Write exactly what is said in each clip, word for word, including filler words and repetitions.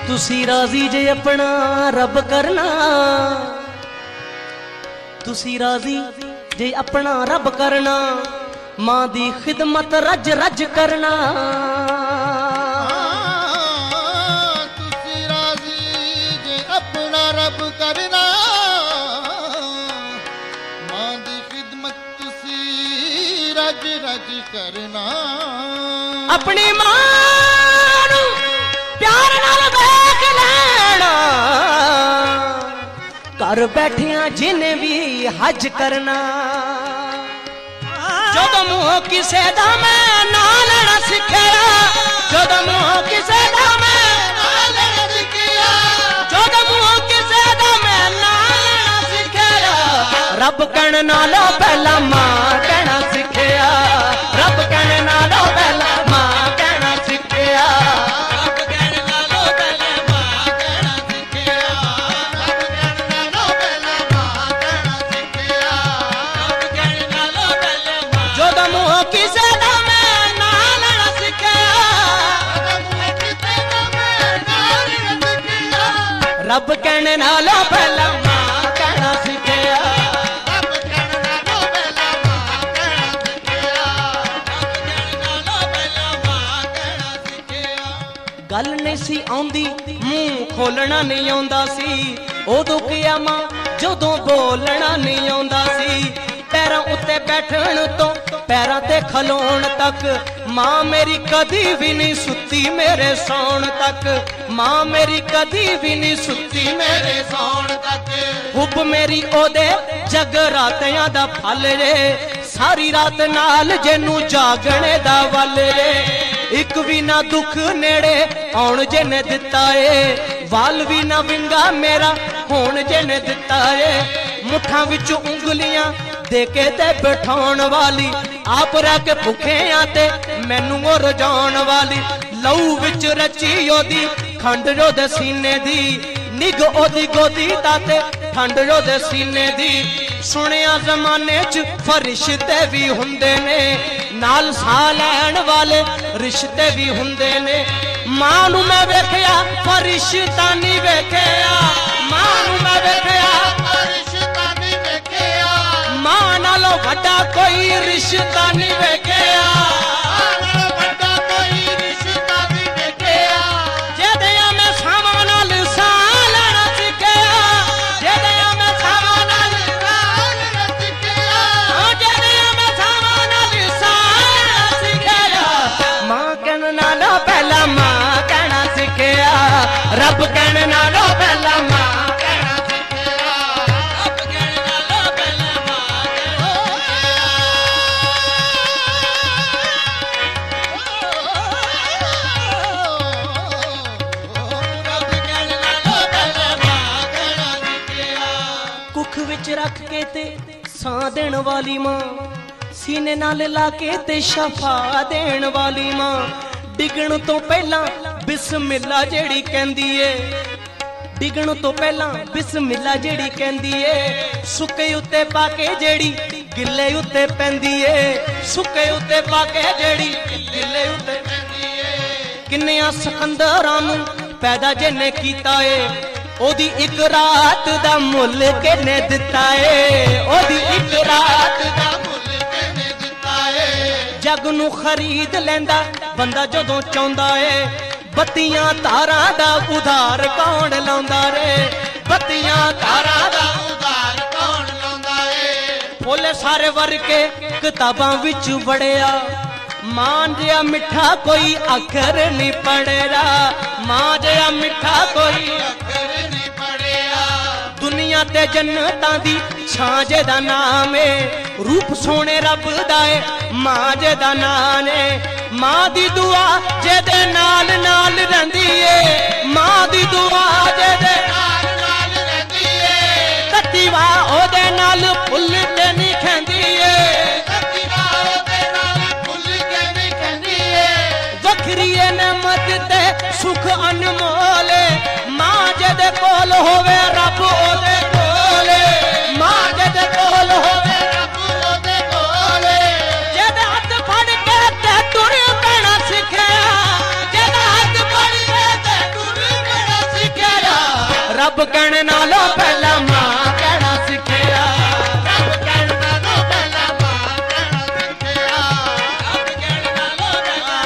तुसी राजी जे अपना रब करना, तुसी राजी जे अपना रब करना, मां दी खिदमत रज रज करना। तुसी राजी जे अपना रब करना, मां दी खिदमत तुसी रज रज करना। अपनी मां नू प्यार नाल वेख लेना, घर बैठिया जिन्हें भी हज करना। जदों मुंह किसे दा मैं ना लेना सिखिया, जदों मुंह किसे दा मैं ना लेना सिखिया, जदों मुंह किसे दा मैं ना लेना सिखिया, रब कहने नालों पहला मां कहना सिखिया, रब कहने नालों पहला मां कहना सिखिया, रब कहने नालों पहला मां कहना सिखिया, रब कहने नालों पहला मां कहना सिखिया, रब कहने नालों पहला मां। जदों मुंह किसे दा मैं ना लेना सिखिया, रब कहने नालों पहला मां कहना सिखिया, रब कहने नालों पहला मां कहना सिखिया, रब कहने नालों पहला मां कहना सिखिया। गल नहीं सी आउंदी मूंह खोलना नहीं आउंदा सी, उदों किया मां जदों बोलना नहीं आउंदा सी। पैरां उत्ते बैठण तो पैरां ते खलोण तक मां मेरी कदी भी नहीं सुती मेरे सौण तक, मां मेरी कदी भी नहीं सुती मेरे सौण तक। हुब मेरी ओदे जगरातियां दा फल रे, सारी रात नाल जेनू जागने दा वल रे। एक भी ना दुख नेड़े आउण जिन्ने दिता है, वाल भी ना विंगा मेरा होण जिन्ने दिता है। मुठां विच उंगलियां देके ते बिठाउण वाली, आप रह के भुखे आते मैनू ओ रजाउण वाली। लहू विच रची ओदी खंड रोदे सीने दी, निग ओदी गोदी ताते ठंड रोदे सीने दी। सुनिया जमाने च फरिश्ते भी हुंदे ने, नाल साह लैण वाले रिश्ते भी हुंदे ने। मां नू मैं वेखिया फरिश्ता नहीं वेखिया, मां नू मैं वेखिया रिश्ता नहीं वेखिया, मां नालों वड्डा कोई रिश्ता नहीं वेखिया, वड्डा कोई रिश्ता नहीं वेखिया। जेदिया मैं सावां नाल साह लेना सिखिया, जेदिया मैं सावां नाल साह लेना सिखिया, जेदिया मैं सावां नाल साह लेना सिखिया। मां कहने नालों पहला मां कहना सिखिया, रब कहने नालों पहला मां कहना सिखिया, रब कहने नालों पहला मां कहना रब कहने नालों पहला मां कहना सिखिया। कुख विच रख के ते सां देण वाली मां, सीने नाल ला के ते शफा देण वाली मां। डिगण तो पहला बिस्मिल्ला जेड़ी कहंदी ए, डिगण तो पहला बिस्मिल्ला जेड़ी कहंदी ए। सुके उत्ते पाके जेड़ी गिले उत्ते पैंदी ए, सुके उत्ते पाके जेड़ी गिले उत्ते पैंदी ए। किन्नियां सिकंदरां नू पैदा जिन्ने कीता ए, ओदी एक रात दा मुल किन्ने दिता ए, ओदी एक रात दा मुल किन्ने दिता ए। जग नू खरीद लैंदा बंदा जदों चाहुंदा ए, बत्तियां तारां दा उधार कौन लाउंदा रे, बत्तियां तारां दा उधार कौन लाउंदा ए। फुल सारे वर्के किताबां विच वड़िया, मां जिहा मिठा कोई अखर नहीं पढ़ेरा, मां जिहा मिठा कोई अखर नहीं पढ़िया। दुनिया ते जन्नतां दी छां जेदा नाम है, रूप सोने रब दा है मां जेदा नाम है। मां दी दुआ जेदे नाल नाल रहिंदी है, मां दी दुआ जेदे नाल नाल रहंदी ए, कत्ती वाह ओदे नाल फुल ते नहीं खैंदी है, कत्ती वाह ओदे नाल फुल के नहीं खैंदी ए। वखरी ए नेमत ते सुख अनमोल, मां जेदे कोल होवे रब ओदे कोल, मां जेदे कोल होवे रब ओदे कोल, जेदे हथ फड़ के ते तुर पैना सिखिया, जेदे हथ फड़ के ते टुर पैना रब कहने नालों पहला मां कहना सिखिया रब कहण नालों पहला मां कहना सिखिया रब कहण नालों पहला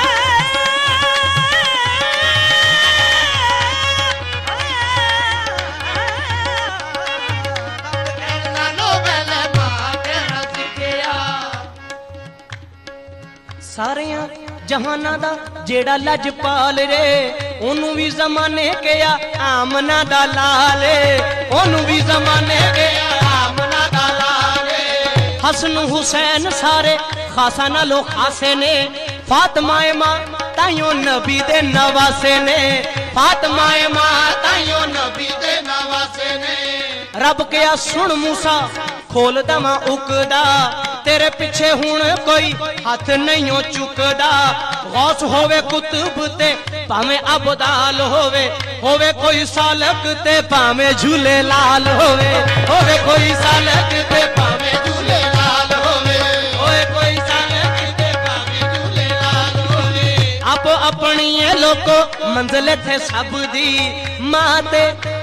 सारियां जहाना दा जेड़ा लजपाल रे ओनू भी जमाने कया आमना दा लाल ओनू भी जमाने कया आमना दा लाल हसन हुसैन सारे खासा नालों खासे ने फातिमाए मां ताइयों नबी दे नवासे ने फातिमाए मां ताइयों नबी दे नवासे ने रब कया सुन मूसा खोल दवा उकदा तेरे पिछे हुण कोई हाथ नहीं चुकदा गौस होवे कुतुब ते भावे अबदाल होवे होवे कोई सालक ते भावे झूले लाल होवे होवे कोई सालक ते भावे झूले लाल होवे होवे कोई सालक ते भावे झूले लाल होवे आप अपनी लोको मंजिल थे सब दी मां ते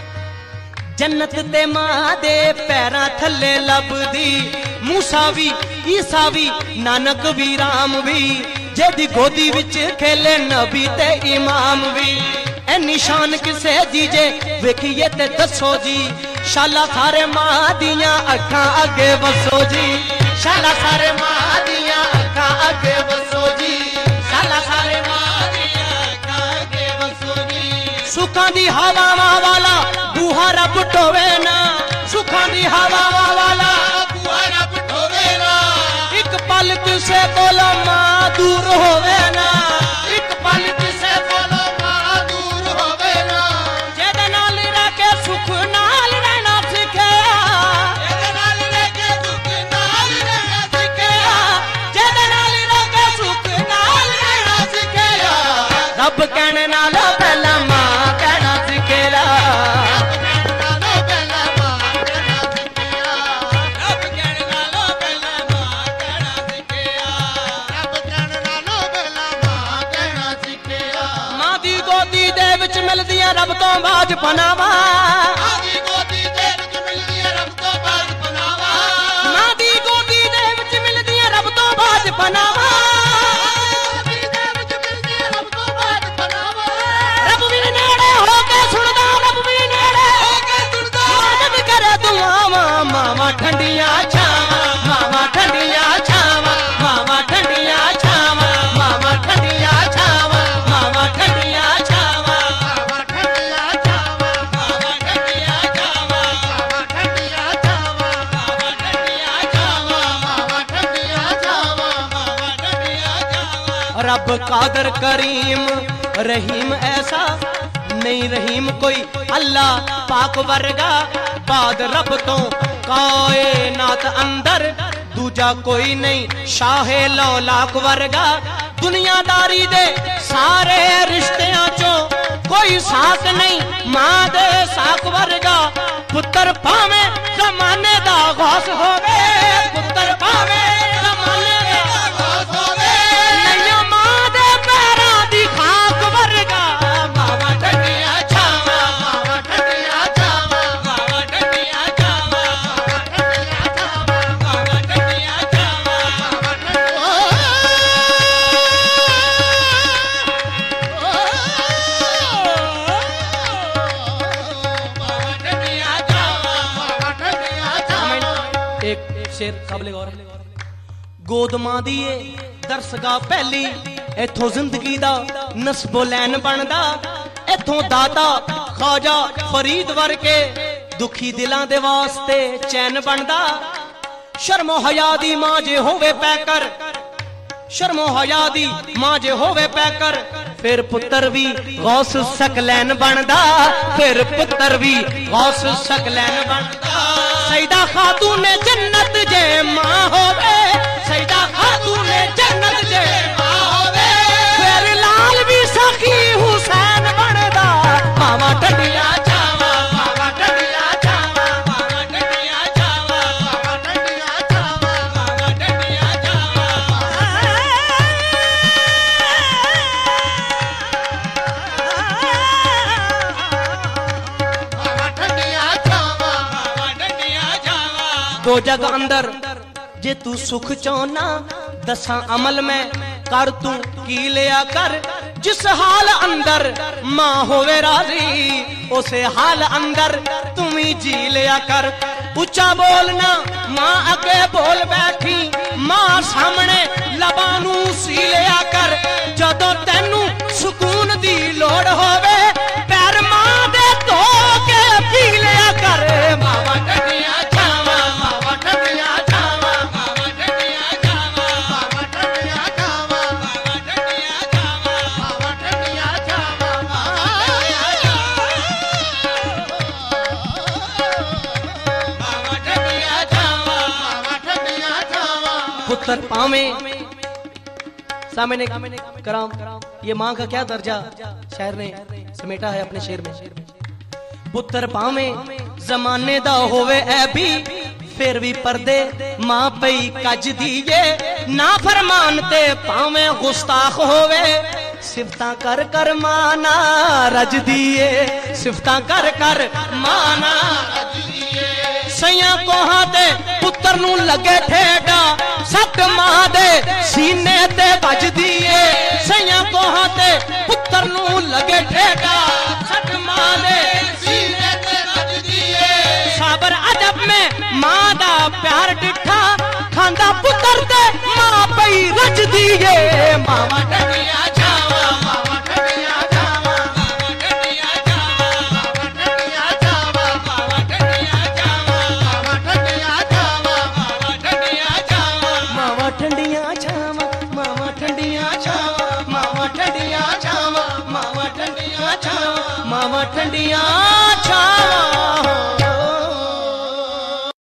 जन्नत ते मां दे पैरां थले लभदी मूसा भी ईसा भी नानक भी राम भी जेदी गोदी विच खेले नबी ते इमाम भी ए निशान किसे जीजे वेखिए ते दसो जी शाला सारे मां दियां अखां अगे वसो जी शाला सारे मां दियां अखां अगे वसो जी शाला सारे मां दियां अखां अगे वसो जी सुखां दी हवावां वाला बूहा रब टोवे ना सुखां दी हवावां वाला बूहा रब टोवे ना एक पल किसे कोलों मां दूर होवे ना एक पल किसे कोलों मां दूर होवे ना जेदे नाल रह के सुख नाल रहना सिखिया जेदे नाल रह के सुख नाल रहना सिखिया जेदे नाल रह के सुख नाल रहना सिखिया रब कहने नालों पहला मां कहना सिखिया मिलदियां रब तो बाज पनावा मां दी गोदी दे विच मिलदियां रब तो बाज पनावा मां दी गोदी दे विच मिलदियां रब तो बाज पनावा रब भी नेड़े हो के सुनदा रब भी नेड़े हो के सुनदा मदद करे दुआवां मावा ठंडियां छावां मावा ठंडियां छावां मावा ठंडियां छावां मावा ठंडियां छावां मावा ठंडियां रब कादर करीम रहीम ऐसा नहीं रहीम कोई अल्लाह पाक वर्गा बाद रब तो कायनात अंदर दूजा कोई नहीं शाहे लौलाक वर्गा दुनियादारी दे सारे रिश्तियां चो कोई साक नहीं मां दे साक वर्गा पुत्र भावे जमाने दा गौस होवे पुत्र भावे जमाने दा गौस होवे नहीं मां दे पैरां दी खाक वर्गा मावा ठंडियां छावां मावा ठंडियां छावां मावा ठंडियां छावां मावा ठंडियां छावां एक शेर काबिल गौर गोद मां दी दरसगाह पहली इथों जिंदगी दा नस्बो लैन बनदा इथों दाता ख्वाजा फरीद वर्गे दुखी दिलां दे वास्ते चैन बनदा शर्मो हया दी मां जे होवे पैकर शर्मो हया दी मां जे होवे पैकर फिर पुत्र भी गौस सकलैन बनदा फिर पुत्र भी गौस सकलैन बनदा सईदा खातून जन्नत जे मां होवे सईदा खातून जन्नत जे मां होवे फिर लाल भी सखी हुसैन बनदा मावा ठंडियां छावां मावा ठंडियां छावां मावा ठंडियां छावां मावा ठंडियां छावां मावा ठंडियां छावां दो जग अंदर जे तू सुख चाहना दसा अमल में कर तू की लिया कर जिस हाल अंदर मां होवे राजी उसे हाल अंदर तुम ही जी लिया कर उच्चा बोलना मां अगे बोल बैठी मां सामने लबानू सी लिया कर जदों तैनू सुकून दी लोड़ होवे पैर मां दे धो के पी लिया कर मावा टटिया छावा मावा टटिया छावा मावा टटिया छावा मावा टटिया छावा मावा टटिया छावा मावा टटिया छावा मावा टटिया छावा मावा टटिया छावा पुत्र पावे सामने कराम ये मां का क्या दर्जा शायर ने समेटा है अपने शेर में पुत्र पावे जमाने दा होवे ऐ भी फिर भी पर्दे मां पई कज दीए ना फरमान ते पावे गुस्ताख होवे सिफता कर कर माना रज दिए सिफता कर कर माना रज दिए सैया कोहा दे पुत्र नू लगे ठेडा सट मां दे सीने ते बज दिए सैया कोहा दे पुत्र नू लगे ठेडा सट मां दे सीने ते बज दिए साबर अदब में मां दा प्यार डिठा खांदा पुत्र ते मां पई रज दिए मावा टटिया छावा मावा टटिया छावा मावा टटिया छावा मावा टटिया छावा मावा टटिया छावा मावा टटिया छावा मावा टटिया छावा मावा ठंडिया छावा मावा ठंडिया छावा मावा ठंडिया छावा मावा ठंडिया छावा मावा ठंडिया